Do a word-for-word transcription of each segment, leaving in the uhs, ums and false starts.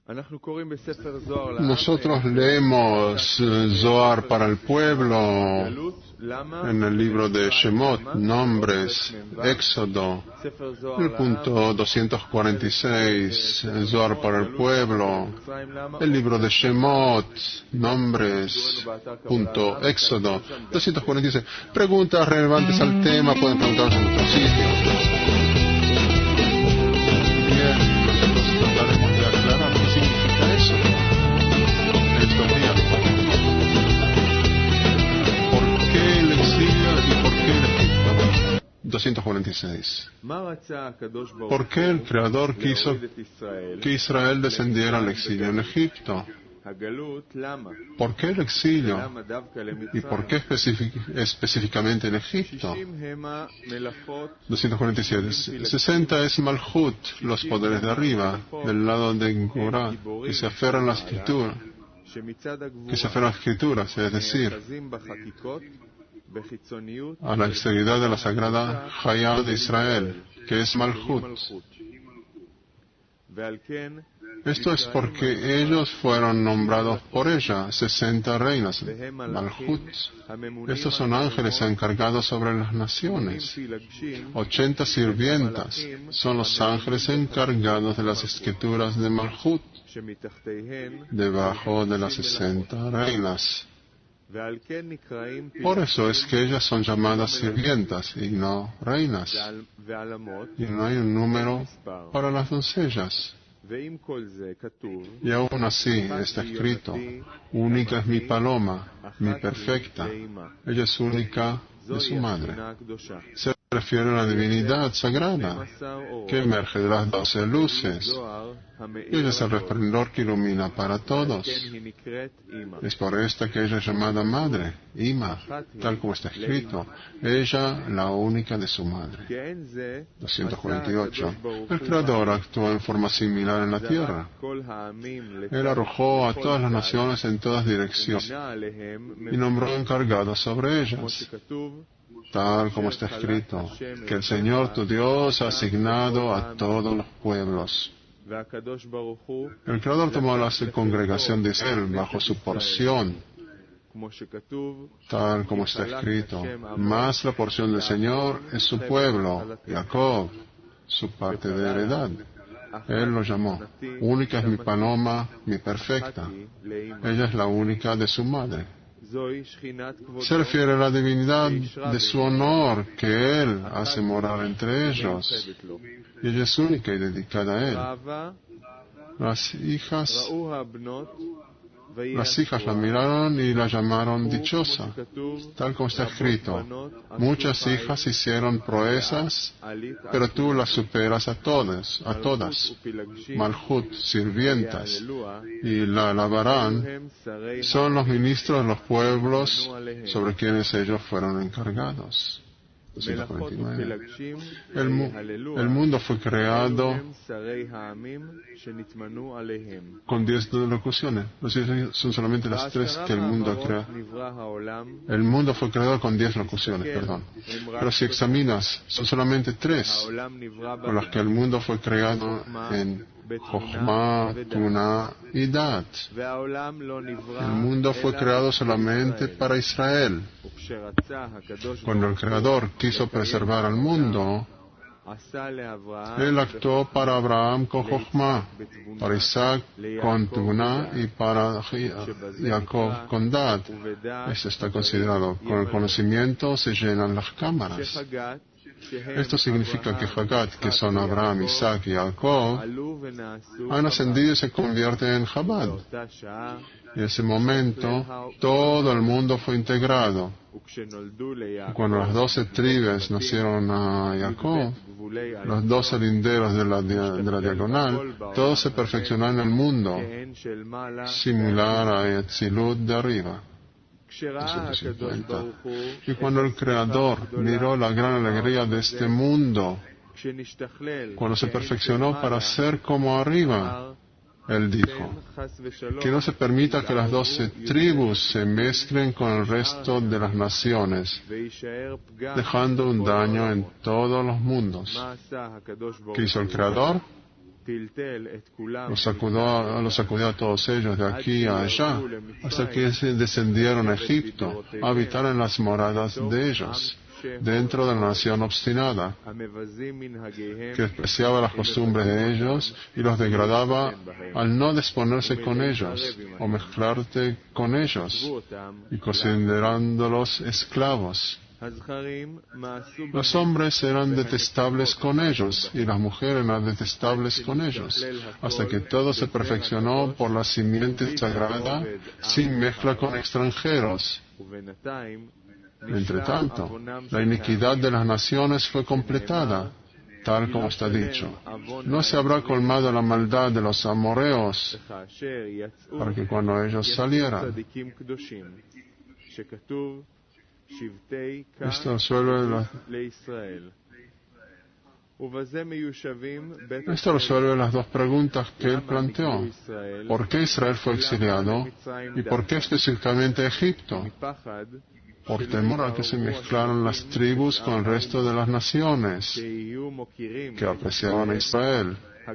Nosotros leemos Zohar para el pueblo en el libro de Shemot, nombres, Éxodo, el punto doscientos cuarenta y seis, Zohar para el pueblo, el libro de Shemot, nombres, punto, Éxodo, doscientos cuarenta y seis. Preguntas relevantes al tema pueden preguntarnos en nuestro sitio. Bien, nosotros trataremos de aclarar qué significa eso en estos días. ¿Por qué el exilio y por qué el Egipto? doscientos cuarenta y seis. ¿Por qué el Creador quiso que Israel descendiera al exilio en Egipto? ¿Por qué el exilio? ¿Y por qué específicamente en Egipto? doscientos cuarenta y siete. sesenta es Malhut, los poderes de arriba, del lado de Gorá, que se aferran a la escritura, que se aferran a las escrituras, es decir, a la exterioridad de la sagrada Hayá de Israel, que es Malhut. Esto es porque ellos fueron nombrados por ella, sesenta reinas, Malhut. Estos son ángeles encargados sobre las naciones. ochenta sirvientas son los ángeles encargados de las escrituras de Malhut, debajo de las sesenta reinas. Por eso es que ellas son llamadas sirvientas y no reinas. Y no hay un número para las doncellas. Y aún así está escrito, única es mi paloma, mi perfecta. Ella es única de su madre. Se refiere a la divinidad sagrada que emerge de las doce luces. Y ella es el resplandor que ilumina para todos. Es por esta que ella es llamada madre, Ima, tal como está escrito. Ella, la única de su madre. doscientos cuarenta y ocho. El Creador actuó en forma similar en la tierra. Él arrojó a todas las naciones en todas direcciones y nombró encargados sobre ellas. Tal como está escrito, que el Señor tu Dios ha asignado a todos los pueblos. El Creador tomó la congregación de Israel bajo su porción, tal como está escrito, más la porción del Señor es su pueblo, Jacob, su parte de heredad. Él lo llamó, única es mi paloma, mi perfecta. Ella es la única de su madre. Se refiere a la divinidad de su honor que Él hace morar entre ellos. Y ella es única y dedicada a Él. Las hijas, las hijas la miraron y la llamaron dichosa, tal como está escrito. Muchas hijas hicieron proezas, pero tú las superas a todas, a todas. Malhut, sirvientas, y la alabarán, son los ministros de los pueblos sobre quienes ellos fueron encargados. ciento cuarenta y nueve. El, mu el mundo fue creado con diez locuciones. Son solamente las tres que el mundo crea. El mundo fue creado con diez locuciones, perdón. Pero si examinas, son solamente tres con las que el mundo fue creado en Jochma, Tuna y Dat. El mundo fue creado solamente para Israel. Cuando el Creador quiso preservar al mundo, Él actuó para Abraham con Jochma, para Isaac con Tuna y para Jacob con Dat. Esto está considerado. Con el conocimiento se llenan las cámaras. Esto significa que Hagat, que son Abraham, Isaac y Jacob, han ascendido y se convierten en Chabad. En ese momento, todo el mundo fue integrado. Cuando las doce tribus nacieron a Jacob, los doce linderos de la, de la diagonal, todos se perfeccionaron en el mundo, similar a Etzilut de arriba. doscientos cincuenta. Y cuando el Creador miró la gran alegría de este mundo, cuando se perfeccionó para ser como arriba, Él dijo, que no se permita que las doce tribus se mezclen con el resto de las naciones, dejando un daño en todos los mundos. ¿Qué hizo el Creador? Los sacudió, los sacudió a todos ellos de aquí a allá, hasta que descendieron a Egipto, a habitar en las moradas de ellos, dentro de la nación obstinada, que despreciaba las costumbres de ellos y los degradaba al no disponerse con ellos o mezclarte con ellos y considerándolos esclavos. Los hombres eran detestables con ellos y las mujeres eran detestables con ellos, hasta que todo se perfeccionó por la simiente sagrada sin mezcla con extranjeros. Entre tanto, la iniquidad de las naciones fue completada, tal como está dicho. No se habrá colmado la maldad de los amorreos, para que cuando ellos salieran. Esto resuelve, la, esto resuelve las dos preguntas que él planteó. ¿Por qué Israel fue exiliado? ¿Y por qué específicamente Egipto? Por temor a que se mezclaran las tribus con el resto de las naciones que apreciaban a Israel.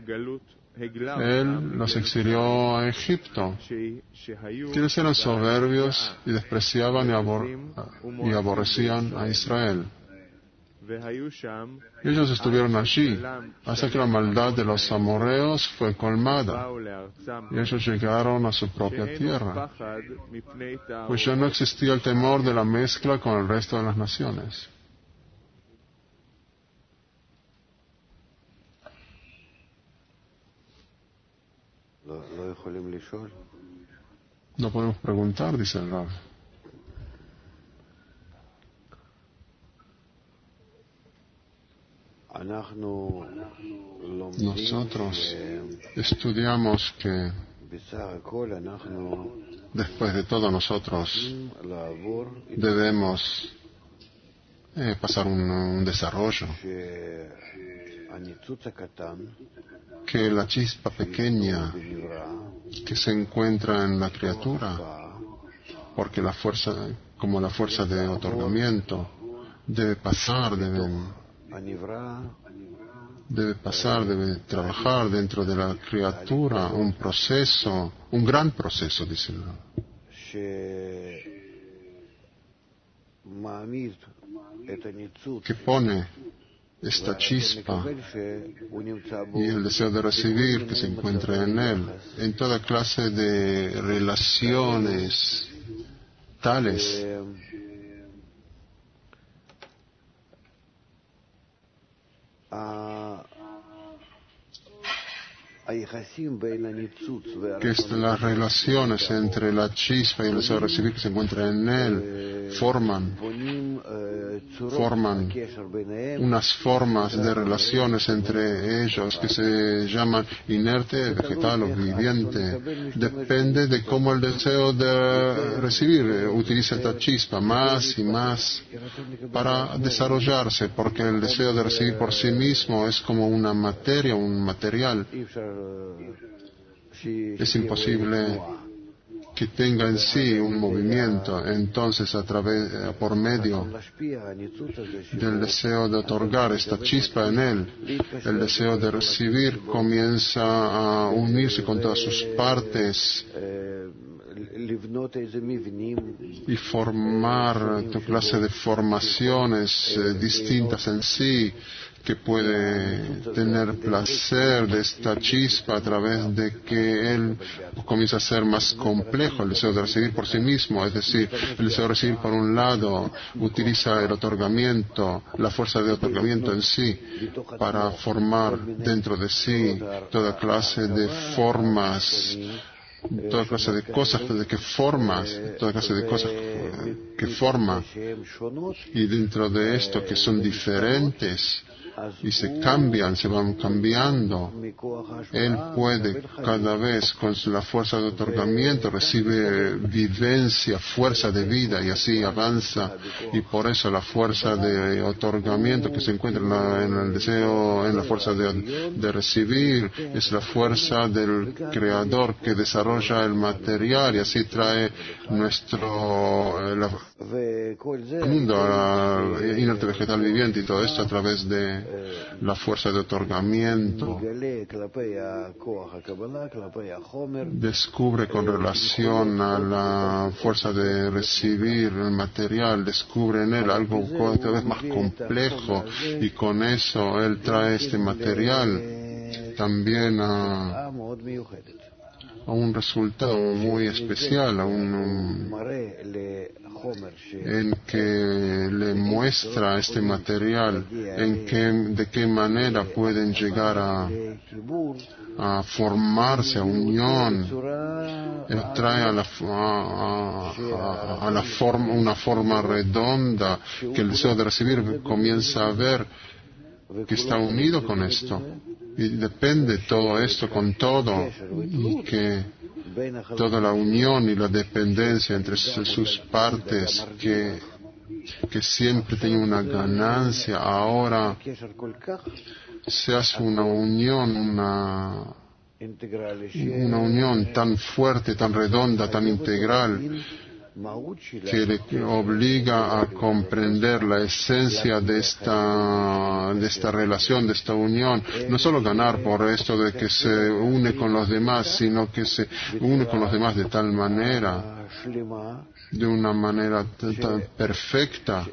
Él los exilió a Egipto, quienes eran soberbios y despreciaban y, abor y aborrecían a Israel. Ellos estuvieron allí hasta que la maldad de los amorreos fue colmada y ellos llegaron a su propia tierra, pues ya no existía el temor de la mezcla con el resto de las naciones. No podemos preguntar, dice el Rab. Nosotros estudiamos que después de todo nosotros debemos eh, pasar un, un desarrollo, que la chispa pequeña que se encuentra en la criatura, porque la fuerza, como la fuerza de otorgamiento, debe pasar, debe, debe pasar, debe trabajar dentro de la criatura un proceso, un gran proceso, dice que pone esta chispa y el deseo de recibir que se encuentra en él, en toda clase de relaciones tales que es las relaciones entre la chispa y el deseo de recibir que se encuentra en él forman forman unas formas de relaciones entre ellos que se llaman inerte, vegetal o viviente. Depende de cómo el deseo de recibir utiliza esta chispa más y más para desarrollarse, porque el deseo de recibir por sí mismo es como una materia, un material. Es imposible que tenga en sí un movimiento. Entonces, a través, por medio del deseo de otorgar esta chispa en él, el deseo de recibir comienza a unirse con todas sus partes y formar toda clase de formaciones eh, distintas en sí, que puede tener placer de esta chispa a través de que él comienza a ser más complejo, el deseo de recibir por sí mismo. Es decir, el deseo de recibir por un lado utiliza el otorgamiento, la fuerza de otorgamiento en sí, para formar dentro de sí toda clase de formas, toda clase de cosas de que formas, toda clase de cosas que, que forma, y dentro de esto que son diferentes y se cambian, se van cambiando, él puede cada vez con la fuerza de otorgamiento recibe vivencia, fuerza de vida, y así avanza. Y por eso la fuerza de otorgamiento que se encuentra en, la, en el deseo, en la fuerza de, de recibir, es la fuerza del Creador que desarrolla el material y así trae nuestro la, el mundo, la inerte vegetal viviente y todo esto a través de la fuerza de otorgamiento descubre con relación a la fuerza de recibir el material, descubre en él algo cada vez más complejo, y con eso él trae este material también a, a un resultado muy especial, a un, un, en que le muestra este material en que, de qué manera pueden llegar a, a formarse, a unión. Él trae a la, a, a, a la forma, una forma redonda que el deseo de recibir comienza a ver que está unido con esto, y depende todo esto con todo, y que toda la unión y la dependencia entre sus partes, que, que siempre tiene una ganancia, ahora se hace una unión, una, una unión tan fuerte, tan redonda, tan integral, que le obliga a comprender la esencia de esta, de esta relación, de esta unión. No solo ganar por esto de que se une con los demás, sino que se une con los demás de tal manera, de una manera tan perfecta,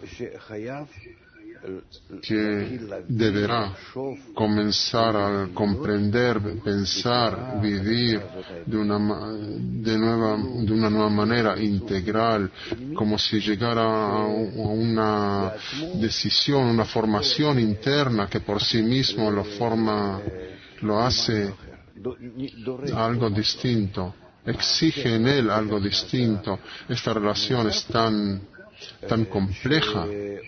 que deberá comenzar a comprender, pensar, vivir de una, de nueva, de una nueva manera integral, como si llegara a una decisión, una formación interna que por sí mismo lo forma, lo hace algo distinto, exige en él algo distinto. Esta relación es tan tan compleja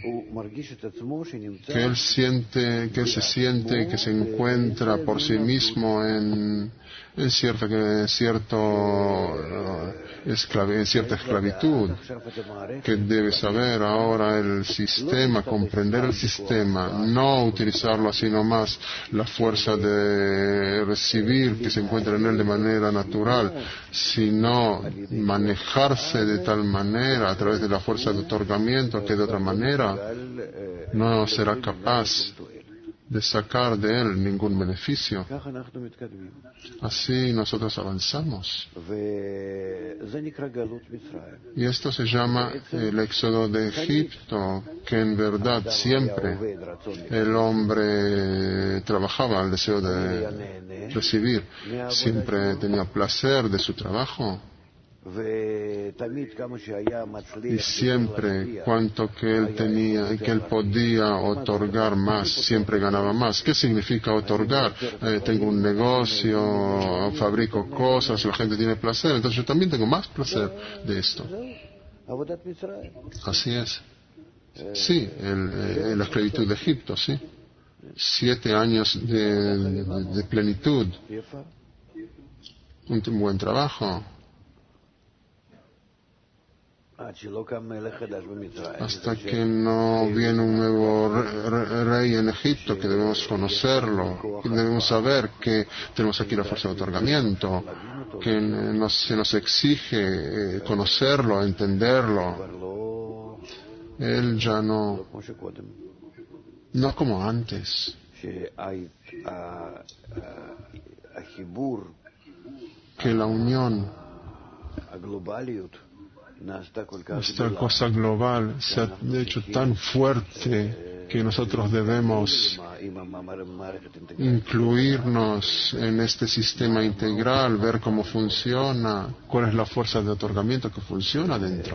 que él siente, que él se siente que se encuentra por sí mismo en, en cierta, en cierto, uh, esclav- en cierta esclavitud, que debe saber ahora el sistema, comprender el sistema, no utilizarlo así nomás, la fuerza de recibir que se encuentra en él de manera natural, sino manejarse de tal manera a través de la fuerza de otorgamiento que de otra manera no será capaz de sacar de él ningún beneficio. Así nosotros avanzamos. Y esto se llama el éxodo de Egipto, que en verdad siempre el hombre trabajaba al deseo de recibir, siempre tenía placer de su trabajo. Y siempre cuanto que él tenía, que él podía otorgar más, siempre ganaba más. ¿Qué significa otorgar? Eh, tengo un negocio, fabrico cosas, la gente tiene placer, entonces yo también tengo más placer de esto. Así es. Sí, el, el, la esclavitud de Egipto, sí. Siete años de, de, de plenitud. Un, un buen trabajo. Hasta que no viene un nuevo rey en Egipto, que debemos conocerlo, que debemos saber que tenemos aquí la fuerza de otorgamiento, que nos, se nos exige conocerlo, entenderlo. Él ya no, no como antes, que la unión, esta cosa global se ha hecho tan fuerte que nosotros debemos incluirnos en este sistema integral, ver cómo funciona, cuál es la fuerza de otorgamiento que funciona dentro.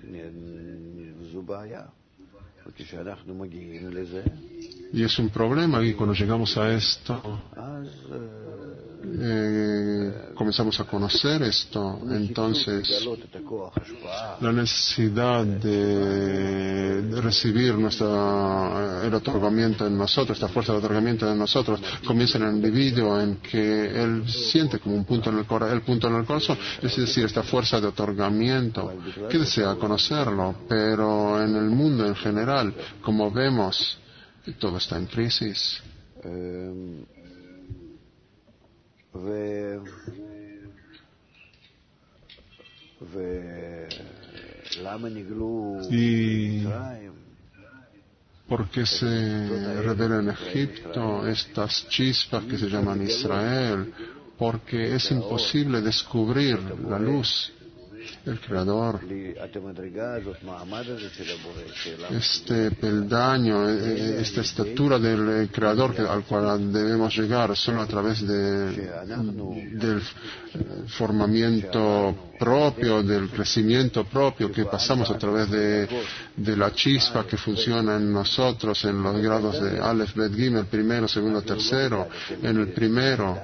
Y es un problema y cuando llegamos a esto, eh, comenzamos a conocer esto, entonces la necesidad de, de recibir nuestra, el otorgamiento en nosotros, esta fuerza de otorgamiento en nosotros, comienza en el individuo, en que él siente como un punto en el, cora, el punto en el corazón, es decir, esta fuerza de otorgamiento, que desea conocerlo, pero en el mundo en general, como vemos, todo está en crisis. Um, ve, ve, y ¿Por qué se revela en Egipto estas chispas que se llaman Israel? Porque es imposible descubrir la luz. El Creador, este peldaño, esta estatura del Creador al cual debemos llegar solo a través de, del formamiento propio, del crecimiento propio que pasamos a través de, de la chispa que funciona en nosotros en los grados de Aleph, Bet, Gimel, primero, segundo, tercero, en el primero,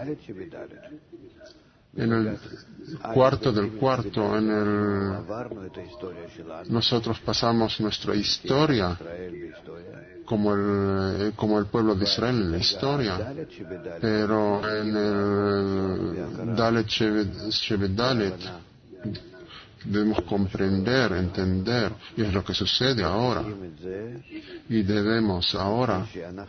en el cuarto del cuarto, en el nosotros pasamos nuestra historia como el como el pueblo de Israel en la historia, pero en el Dalet Shevet Dalet debemos comprender, entender, y es lo que sucede ahora. Y debemos ahora,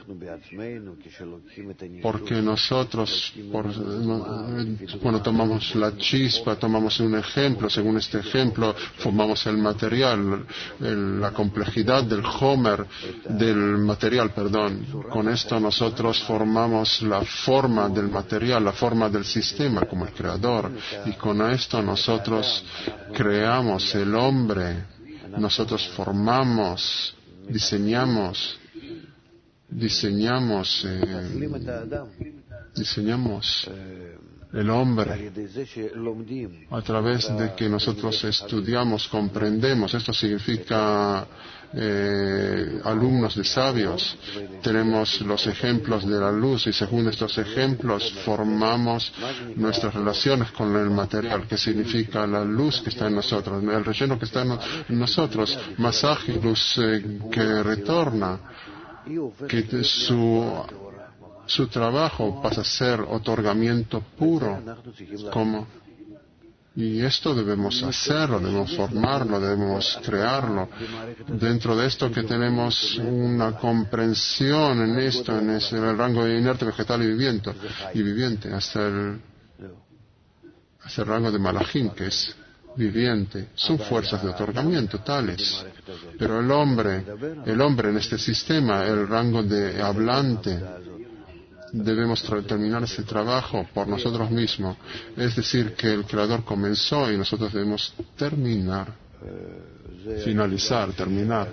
porque nosotros, por, no, cuando tomamos la chispa, tomamos un ejemplo, según este ejemplo, formamos el material, el, la complejidad del Homer, del material, perdón. Con esto nosotros formamos la forma del material, la forma del sistema como el Creador, y con esto nosotros creamos el hombre, nosotros formamos, diseñamos, diseñamos, eh, diseñamos el hombre a través de que nosotros estudiamos, comprendemos. Esto significa eh, alumnos de sabios. Tenemos los ejemplos de la luz y según estos ejemplos formamos nuestras relaciones con el material, que significa la luz que está en nosotros, el relleno que está en nosotros, masaje, luz eh, que retorna, que su su trabajo pasa a ser otorgamiento puro, como, y esto debemos hacerlo, debemos formarlo, debemos crearlo. Dentro de esto que tenemos una comprensión en esto, en ese, en el rango de inerte, vegetal y viviente, y viviente, hasta el, hasta el rango de malajim, que es viviente, son fuerzas de otorgamiento tales. Pero el hombre, el hombre en este sistema, el rango de hablante, debemos terminar este trabajo por nosotros mismos. Es decir, que el Creador comenzó y nosotros debemos terminar, finalizar, terminar.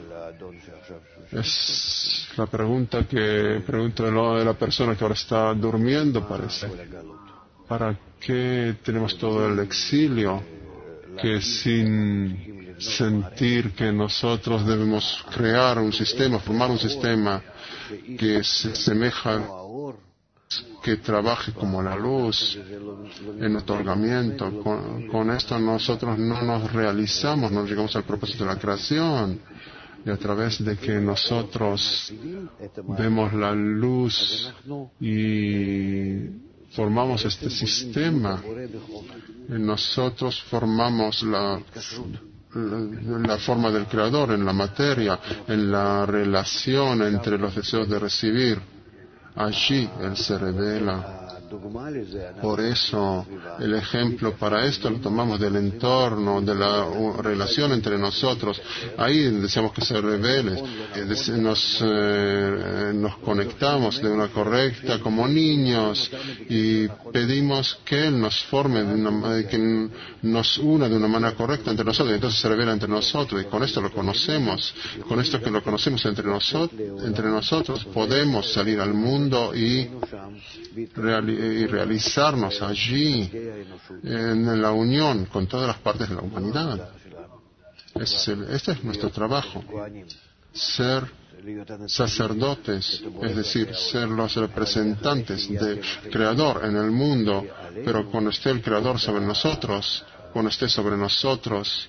Es la pregunta que pregunto de la persona que ahora está durmiendo, parece. ¿Para qué tenemos todo el exilio? Que sin sentir que nosotros debemos crear un sistema, formar un sistema que se asemeja, que trabaje como la luz en otorgamiento. Con, con esto nosotros no nos realizamos, no llegamos al propósito de la creación. Y a través de que nosotros vemos la luz y formamos este sistema, nosotros formamos la, la, la forma del Creador en la materia, en la relación entre los deseos de recibir. Allí Él se revela. Por eso el ejemplo para esto lo tomamos del entorno, de la relación entre nosotros. Ahí deseamos que se revele, nos, eh, nos conectamos de una correcta como niños y pedimos que Él nos forme, de una, que nos una de una manera correcta entre nosotros. Y entonces se revela entre nosotros y con esto lo conocemos. Con esto que lo conocemos entre, nosotros, entre nosotros podemos salir al mundo y realizar y realizarnos allí en la unión con todas las partes de la humanidad. Este es, el, este es nuestro trabajo, ser sacerdotes, es decir, ser los representantes del Creador en el mundo, pero cuando esté el Creador sobre nosotros, cuando esté sobre nosotros,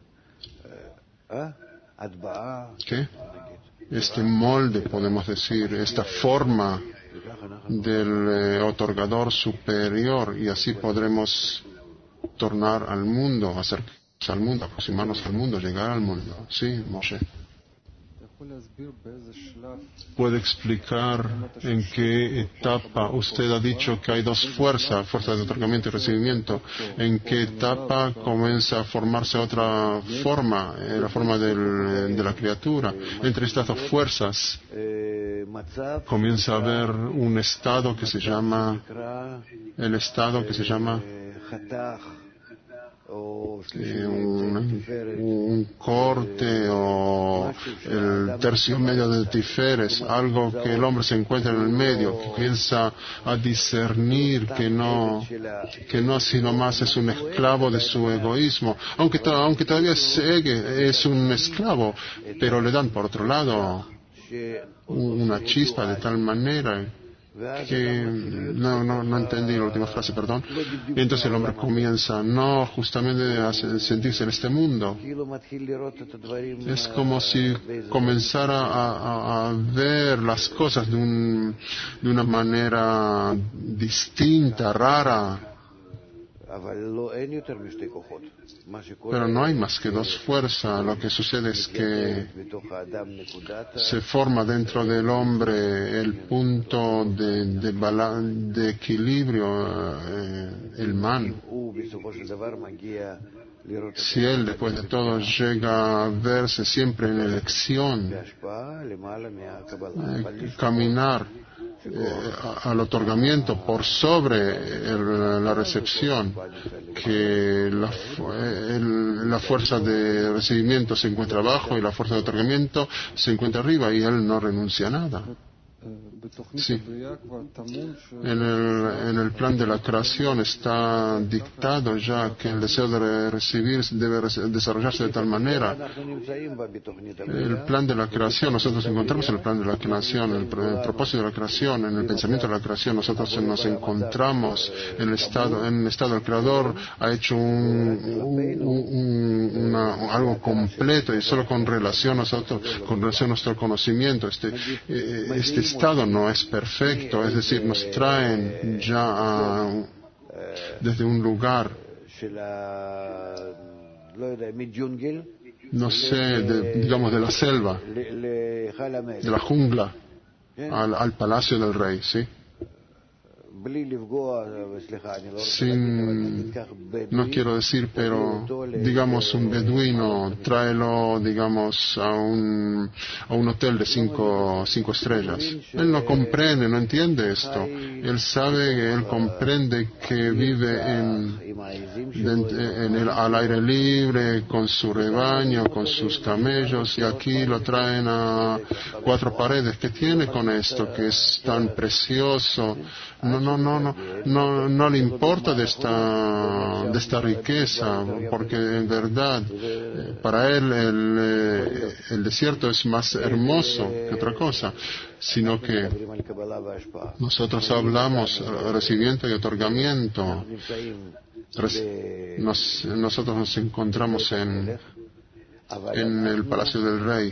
¿qué? Este molde, podemos decir, esta forma del eh, otorgador superior, y así podremos tornar al mundo, acercarnos al mundo, aproximarnos al mundo, llegar al mundo. Sí, Moshe. ¿Puede explicar en qué etapa usted ha dicho que hay dos fuerzas, fuerza de otorgamiento y recibimiento? ¿En qué etapa comienza a formarse otra forma, eh, la forma del, de la criatura? Entre estas dos fuerzas comienza a haber un estado que se llama, el estado que se llama Eh, un, un corte o el tercio medio de Tiferes, algo que el hombre se encuentra en el medio, que comienza a discernir que no, que no sino más es un esclavo de su egoísmo, aunque, aunque todavía es un esclavo, pero le dan por otro lado una chispa de tal manera que no, no, no entendí la última frase, perdón. Y entonces el hombre comienza no justamente a sentirse en este mundo. Es como si comenzara a, a, a ver las cosas de, un, de una manera distinta, rara. Pero no hay más que dos fuerzas. Lo que sucede es que se forma dentro del hombre el punto de, de, balan, de equilibrio, eh, el man. Si él, después de todo, llega a verse siempre en elección, eh, caminar Eh, al otorgamiento por sobre el, la recepción, que la, el, la fuerza de recibimiento se encuentra abajo y la fuerza de otorgamiento se encuentra arriba, y él no renuncia a nada. Sí. En el, en el plan de la creación está dictado ya que el deseo de recibir debe desarrollarse de tal manera. El plan de la creación, nosotros encontramos el plan de la creación, el, el propósito de la creación, en el pensamiento de la creación, nosotros nos encontramos en el estado, en el estado del creador ha hecho un, un, un, una, algo completo, y solo con relación nosotros, con relación a nuestro conocimiento, este, este estado no es perfecto, es decir, nos traen ya a, desde un lugar, no sé, de, digamos de la selva, de la jungla, al, al palacio del rey, ¿sí? Sin, no quiero decir, pero digamos un beduino, tráelo, digamos, a un, a un hotel de cinco, cinco estrellas. Él no comprende, no entiende esto. Él sabe, él comprende que vive en, en el, al aire libre, con su rebaño, con sus camellos, y aquí lo traen a cuatro paredes. ¿Qué tiene con esto que es tan precioso? No, no, no, no, no, no le importa de esta, de esta riqueza, porque en verdad para él el, el desierto es más hermoso que otra cosa, sino que nosotros hablamos recibimiento y otorgamiento. Nos, nosotros nos encontramos en, en el palacio del rey.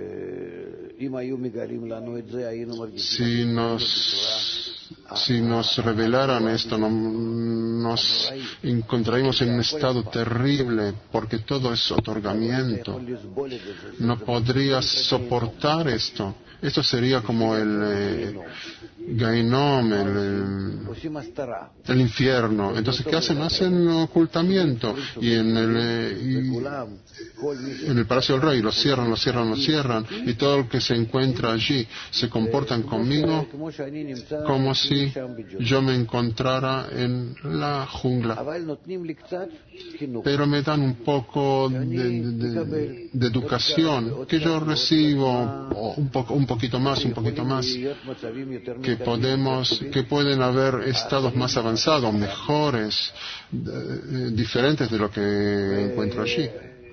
Si nos Si nos revelaran esto, no, nos encontraríamos en un estado terrible, porque todo es otorgamiento. No podrías soportar esto. Esto sería como el eh, Gainom, el, el infierno. Entonces, ¿qué hacen? Hacen ocultamiento. Y en el, eh, y en el Palacio del Rey lo cierran, lo cierran, lo cierran. Y todo el que se encuentra allí se comportan conmigo como si yo me encontrara en la jungla. Pero me dan un poco de, de, de educación que yo recibo, un poco, un poquito más, un poquito más, que podemos, que pueden haber estados más avanzados, mejores, de, diferentes de lo que encuentro allí.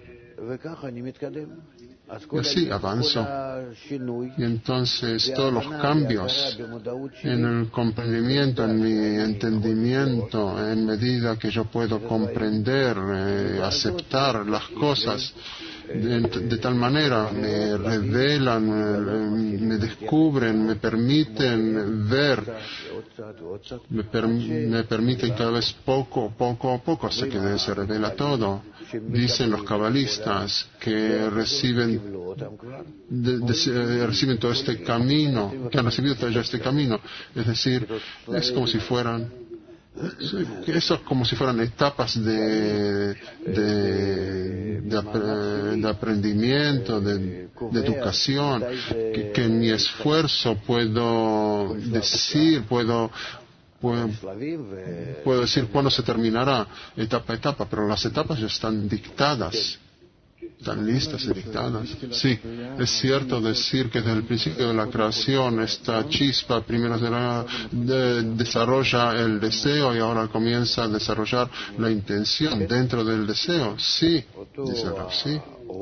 Y así avanzo. Y entonces todos los cambios en el comprendimiento, en mi entendimiento, en medida que yo puedo comprender, eh, aceptar las cosas, de, de tal manera, me revelan, me, me descubren, me permiten ver, me, per, me permiten cada vez poco, poco a poco hasta que se revela todo. Dicen los cabalistas que reciben, de, de, reciben todo este camino, que han recibido todo este camino, es decir, es como si fueran Eso es como si fueran etapas de, de, de, ap de aprendimiento, de, de educación, que, que en mi esfuerzo puedo decir, puedo, puedo, puedo decir cuándo se terminará, etapa a etapa, pero las etapas ya están dictadas. Están listas y dictadas. Sí, es cierto decir que desde el principio de la creación esta chispa primero será, de, desarrolla el deseo y ahora comienza a desarrollar la intención dentro del deseo. Sí, dice Rab, sí.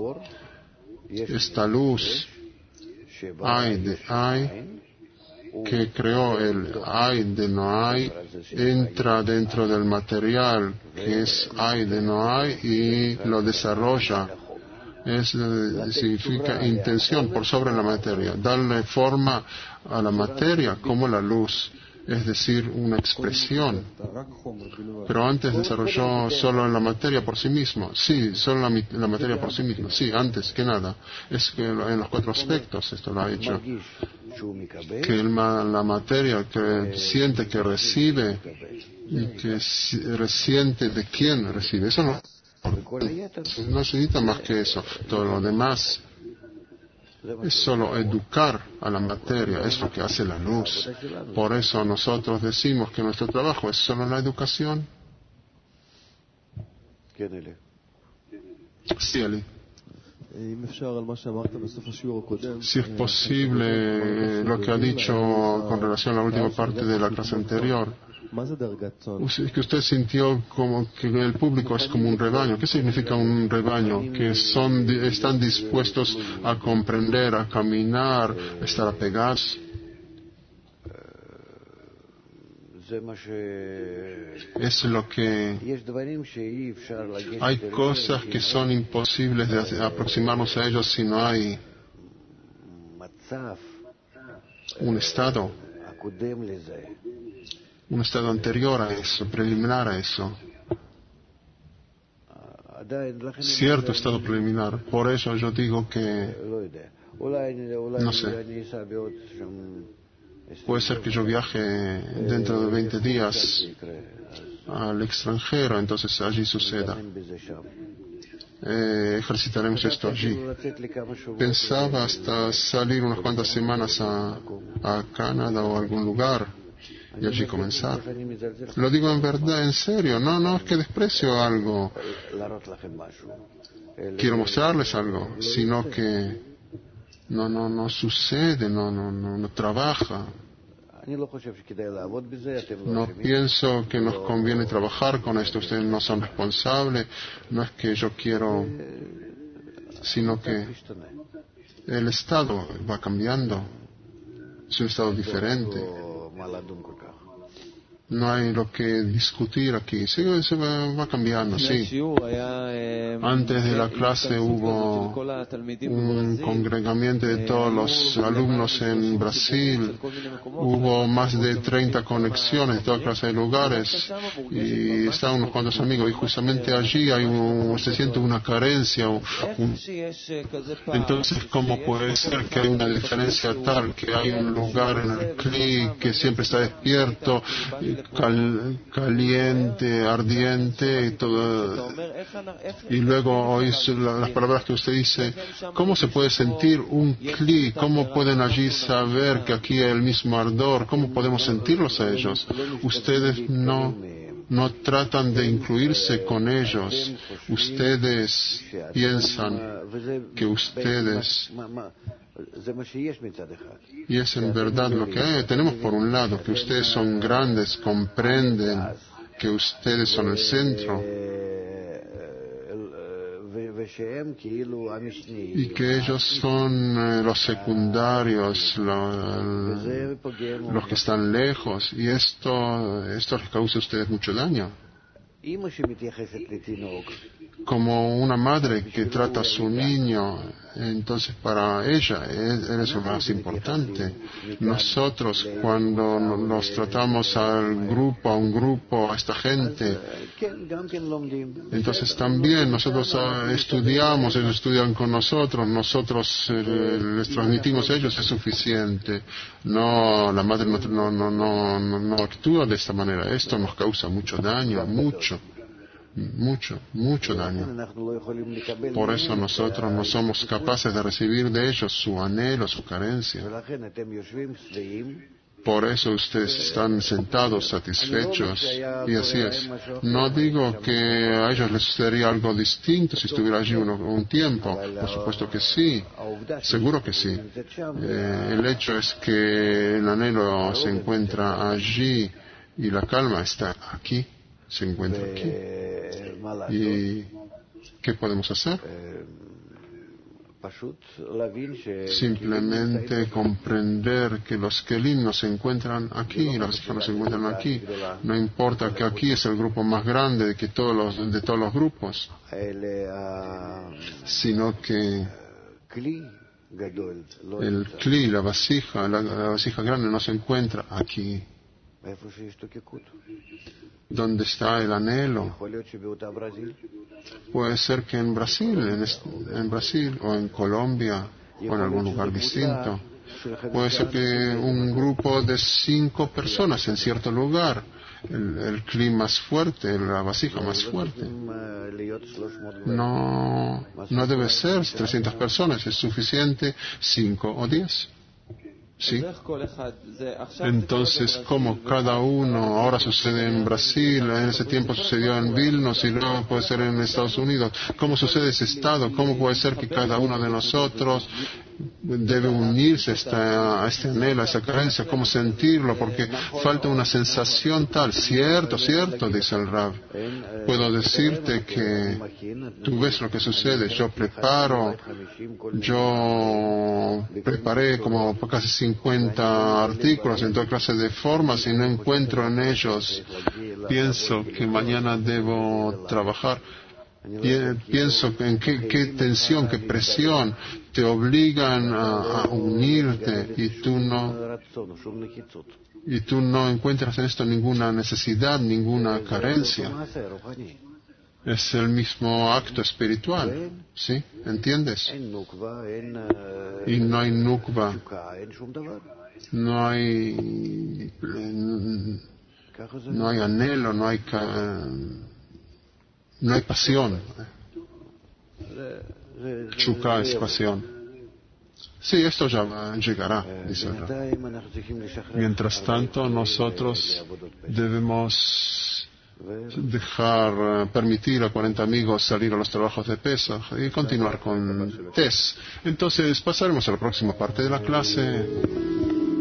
Esta luz, hay de hay, que creó el hay de no hay, entra dentro del material que es hay de no hay y lo desarrolla. Es, significa intención por sobre la materia, darle forma a la materia como la luz, es decir, una expresión. Pero antes desarrolló solo la materia por sí mismo, sí, solo la, la materia por sí misma, sí, antes que nada. Es que en los cuatro aspectos esto lo ha hecho. Que el, la materia que siente que recibe y que resiente de quién recibe, eso no. No se necesita más que eso. Todo lo demás es solo educar a la materia, es lo que hace la luz. Por eso nosotros decimos que nuestro trabajo es solo la educación. Sí, Ali. Si es posible, lo que ha dicho con relación a la última parte de la clase anterior, que usted sintió como que el público es como un rebaño. ¿Qué significa un rebaño? Que son, están dispuestos a comprender, a caminar, a estar apegados. Es lo que hay cosas que son imposibles de aproximarnos a ellos si no hay un estado, un estado anterior a eso, preliminar a eso. Cierto estado preliminar. Por eso yo digo que, no sé, puede ser que yo viaje dentro de veinte días al extranjero, entonces allí suceda. Eh, ejercitaremos esto allí. Pensaba hasta salir unas cuantas semanas a, a Canadá o a algún lugar y allí comenzar. Lo digo en verdad, en serio, no, no es que desprecio algo, quiero mostrarles algo, sino que no, no, no sucede, no, no, no, no trabaja. No pienso que nos conviene trabajar con esto, ustedes no son responsables, no es que yo quiero, sino que el estado va cambiando, es un estado diferente. No hay lo que discutir aquí. Sí, se va, va cambiando, sí. Antes de la clase hubo un congregamiento de todos los alumnos en Brasil. Hubo más de treinta conexiones de toda clase de lugares. Y estaban unos cuantos amigos. Y justamente allí hay un, se siente una carencia. Un, entonces, ¿cómo puede ser que hay una diferencia tal? Que hay un lugar en el clic que siempre está despierto, Cal, caliente, ardiente y todo. Y luego oís las palabras que usted dice. ¿Cómo se puede sentir un clic? ¿Cómo pueden allí saber que aquí hay el mismo ardor? ¿Cómo podemos sentirlos a ellos? Ustedes no, no tratan de incluirse con ellos. Ustedes piensan que ustedes... Y es en verdad lo que hay. Tenemos por un lado que ustedes son grandes, comprenden que ustedes son el centro y que ellos son eh, los secundarios, lo, los que están lejos, y esto, esto les causa a ustedes mucho daño. como una madre que trata a su niño, entonces para ella él es lo más importante. Nosotros cuando nos tratamos al grupo, a un grupo, a esta gente, entonces también nosotros estudiamos, ellos estudian con nosotros, nosotros eh, les transmitimos a ellos, es suficiente. No, la madre no, no, no, no, no actúa de esta manera. Esto nos causa mucho daño, mucho. Mucho, mucho daño. Por eso nosotros no somos capaces de recibir de ellos su anhelo, su carencia. Por eso ustedes están sentados, satisfechos, y así es. No digo que a ellos les sucedería algo distinto si estuviera allí uno, un tiempo. Por supuesto que sí, seguro que sí. Eh, el hecho es que el anhelo se encuentra allí y la calma está aquí. Se encuentra aquí. ¿Y qué podemos hacer? Simplemente comprender que los kelim no se encuentran aquí, y las vasijas no se encuentran aquí. No importa que aquí es el grupo más grande de, que todos los, de todos los grupos, sino que el kli, la vasija, la, la vasija grande no se encuentra aquí. ¿Dónde está el anhelo? Puede ser que en Brasil, en, est- en Brasil o en Colombia o en algún lugar distinto. Puede ser que un grupo de cinco personas en cierto lugar, el, el clima más fuerte, la vasija más fuerte. No, no debe ser trescientas personas, es suficiente cinco o diez. ¿Sí? Entonces, como cada uno, ahora sucede en Brasil, en ese tiempo sucedió en Vilnius y luego puede ser en Estados Unidos, ¿cómo sucede ese estado? ¿Cómo puede ser que cada uno de nosotros debe unirse a, esta, a este anhelo, a esa carencia? ¿Cómo sentirlo? Porque falta una sensación tal. Cierto, cierto, dice el Rab. Puedo decirte que tú ves lo que sucede. Yo preparo, yo preparé como casi cincuenta artículos en toda clase de formas y no encuentro en ellos. Pienso que mañana debo trabajar. Pienso en qué, qué tensión, qué presión te obligan a, a unirte y tú no y tú no encuentras en esto ninguna necesidad, ninguna carencia. Es el mismo acto espiritual, ¿sí? ¿Entiendes? Y no hay nukva, no hay no hay anhelo, no hay ca- no hay pasión. Chuka es pasión. Sí, esto ya llegará, dice el Rab. Mientras tanto, nosotros debemos dejar, permitir a cuarenta amigos salir a los trabajos de Pesach y continuar con Tes. Entonces, pasaremos a la próxima parte de la clase.